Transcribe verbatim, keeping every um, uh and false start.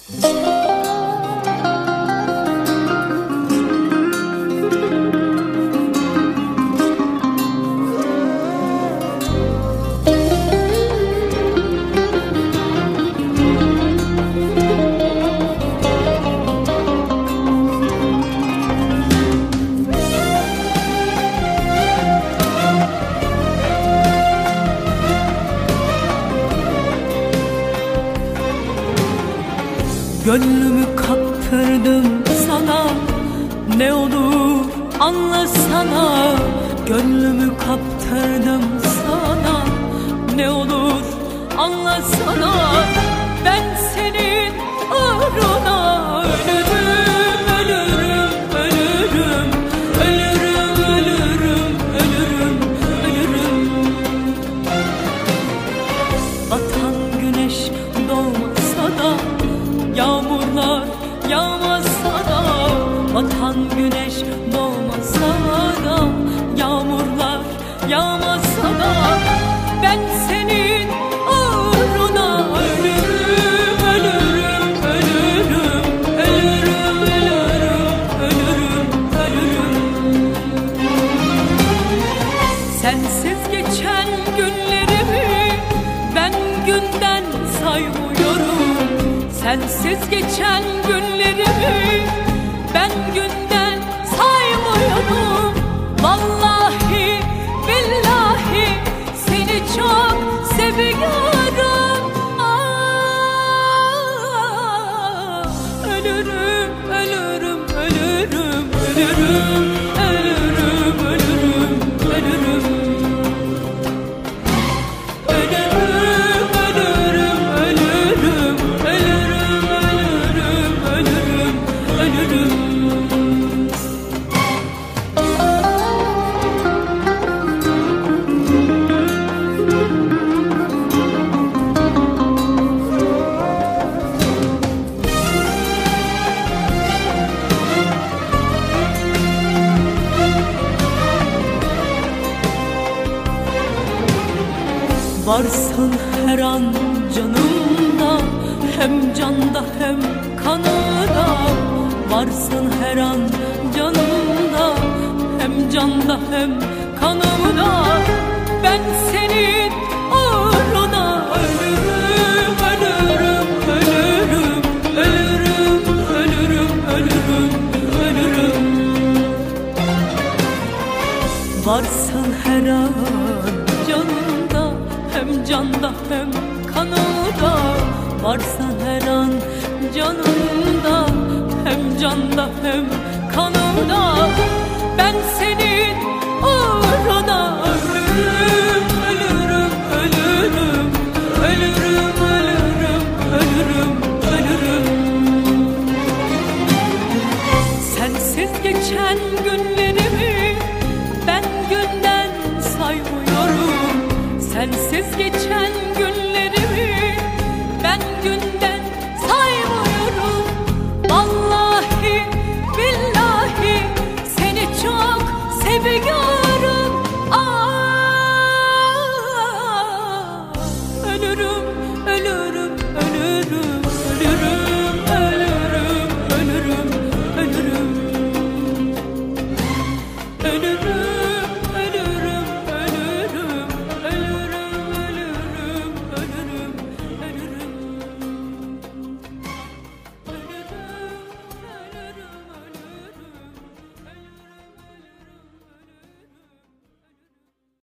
Gönlümü kaptırdım sana, ne olur anlasana. Gönlümü kaptırdım sana, ne olur anlasana. Ben senin uğruna ölürüm, ölürüm, ölürüm, ölürüm, ölürüm, ölürüm, ölürüm. Batan güneş doğmasa da, yağmurlar yağmasa da, batan güneş doğmasa da, yağmurlar yağmasa da, ben senin uğruna ölürüm, ölürüm, ölürüm, ölürüm, ölürüm, ölürüm, ölürüm. Sensiz geçen günlerimi ben günden saymıyorum. Sensiz geçen günlerimi ben günden saymıyorum. Vallahi billahi seni çok seviyorum. Aa, ölürüm, ölürüm, ölürüm, ölürüm, ölürüm, ölürüm, ölürüm. Varsın her an canımda, hem canda hem kanımda. Varsın her an canımda, hem canda hem kanımda. Ben senin uğruna ölürüm, ölürüm, ölürüm, ölürüm, ölürüm, ölürüm, ölürüm. Varsın her an canımda, hem canda hem kanımda. Varsan her an canımda, hem canda hem kanımda. Ben senin uğruna ölürüm, ölürüm, ölürüm, ölürüm, ölürüm, ölürüm.